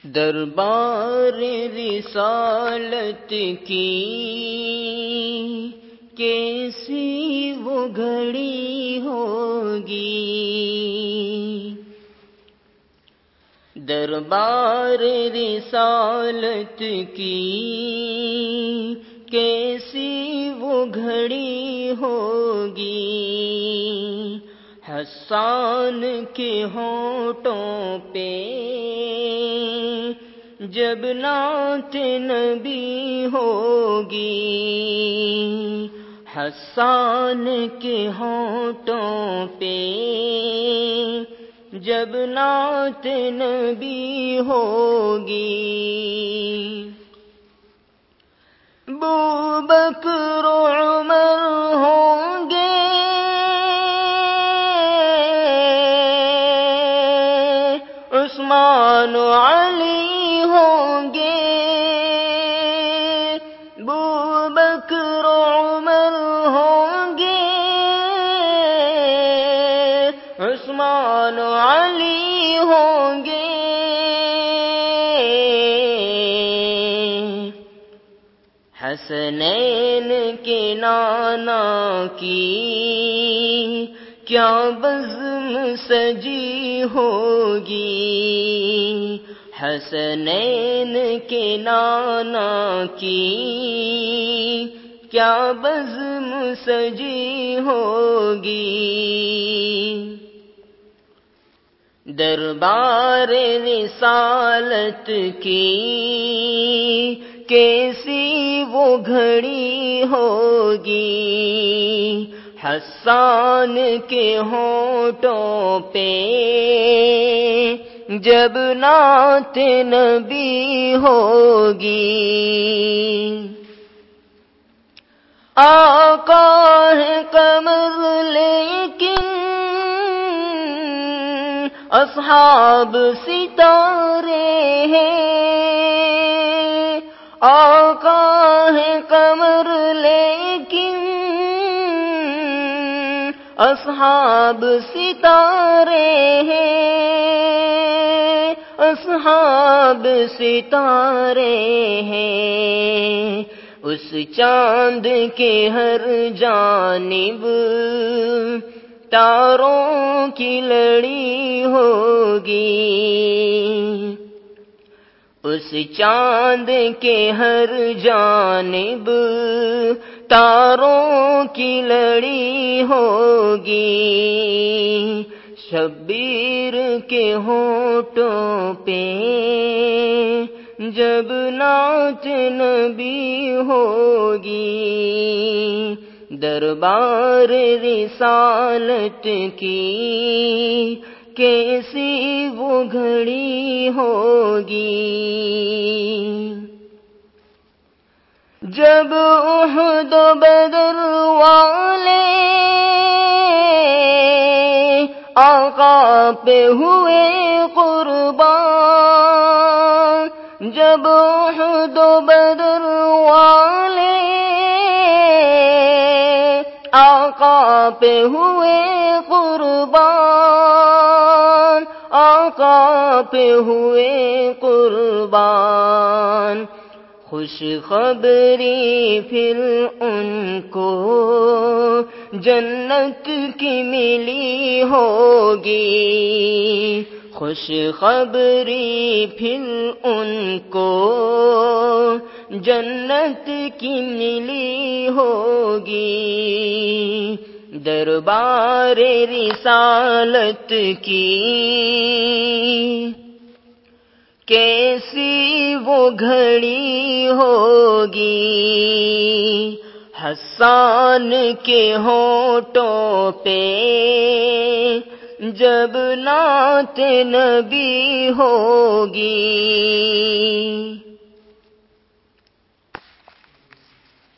دربار رسالت کی کیسی وہ گھڑی ہوگی، دربار رسالت کی کیسی وہ گھڑی ہوگی، حسان کے ہونٹوں پہ جب نعت نبی ہوگی، حسان کے ہونٹوں پہ جب نعت نبی ہوگی، ابوبکر و عمر ہوں گے، عثمان و علی ہوں گے، ابوبکر و عمر ہوں گے، عثمان و علی ہوں گے، حسنین کے نانا کی کیا بزم سجی ہوگی، حسنین کے نانا کی کیا بزم سجی ہوگی، دربار رسالت کی کیسی وہ گھڑی ہوگی، حسان کے ہونٹوں پہ جب نعت نبی ہوگی، آقا ہے قمر لیکن اصحاب ستارے ہیں، آقا ہے قمر لیکن اصحاب ستارے ہیں، اصحاب ستارے ہیں، اس چاند کے ہر جانب تاروں کی لڑی ہوگی، اس چاند کے ہر جانب تاروں کی لڑی ہوگی، شبیر کے ہونٹوں پہ جب نعت نبی ہوگی، دربار رسالت کی کیسی وہ گھڑی ہوگی، جب احد و بدر والے آقا پہ ہوئے قربان، جب احد و بدر والے آقا پہ ہوئے قربان، آقا پہ ہوئے قربان، خوشخبری پھر ان کو جنت کی ملی ہوگی، خوشخبری پھر ان کو جنت کی ملی ہوگی، دربار رسالت کی کیسی وہ گھڑی ہوگی، حسان کے ہونٹوں پہ جب نعت نبی ہوگی۔